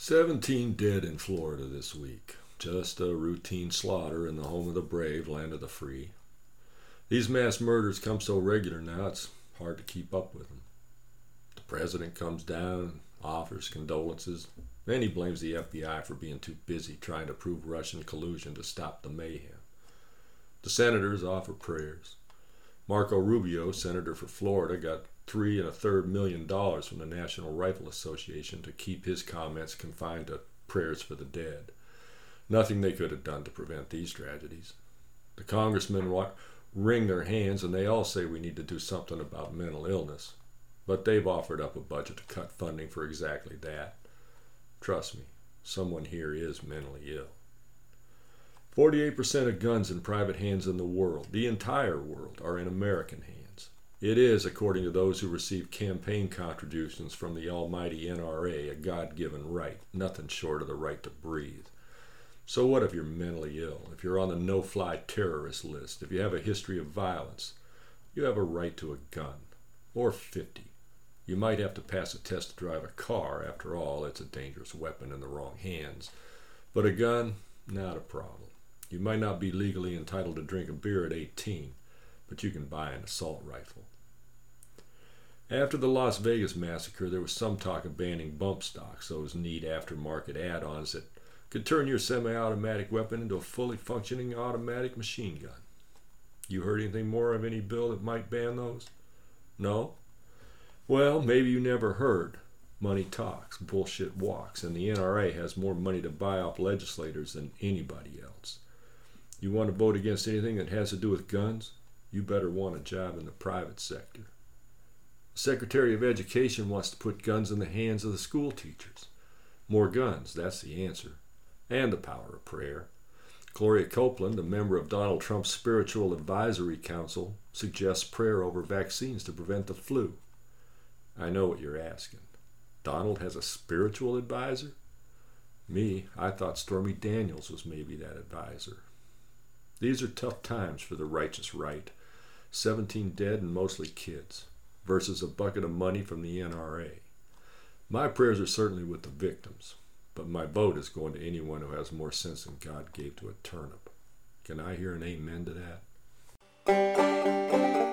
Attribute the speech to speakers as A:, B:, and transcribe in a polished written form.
A: 17 dead in Florida this week. Just a routine slaughter in the home of the brave, land of the free. These mass murders come so regular now, it's hard to keep up with them. The president comes down, offers condolences, then he blames the FBI for being too busy trying to prove Russian collusion to stop the mayhem. The senators offer prayers. Marco Rubio, senator for Florida, got $3.25 million from the National Rifle Association to keep his comments confined to prayers for the dead. Nothing they could have done to prevent these tragedies. The congressmen wring their hands and they all say we need to do something about mental illness. But they've offered up a budget to cut funding for exactly that. Trust me, someone here is mentally ill. 48% of guns in private hands in the world, the entire world, are in American hands. It is, according to those who receive campaign contributions from the almighty NRA, a God-given right, nothing short of the right to breathe. So what if you're mentally ill, if you're on the no-fly terrorist list, if you have a history of violence? You have a right to a gun, or 50. You might have to pass a test to drive a car. After all, it's a dangerous weapon in the wrong hands. But a gun, not a problem. You might not be legally entitled to drink a beer at 18, but you can buy an assault rifle. After the Las Vegas massacre, there was some talk of banning bump stocks, those neat aftermarket add-ons that could turn your semi-automatic weapon into a fully functioning automatic machine gun. You heard anything more of any bill that might ban those? No? Well, maybe you never heard. Money talks, bullshit walks, and the NRA has more money to buy off legislators than anybody else. You want to vote against anything that has to do with guns? You better want a job in the private sector. The Secretary of Education wants to put guns in the hands of the school teachers. More guns, that's the answer. And the power of prayer. Gloria Copeland, a member of Donald Trump's Spiritual Advisory Council, suggests prayer over vaccines to prevent the flu. I know what you're asking. Donald has a spiritual advisor? Me, I thought Stormy Daniels was maybe that advisor. These are tough times for the righteous right. 17 dead and mostly kids, versus a bucket of money from the NRA. My prayers are certainly with the victims, but my vote is going to anyone who has more sense than God gave to a turnip. Can I hear an amen to that?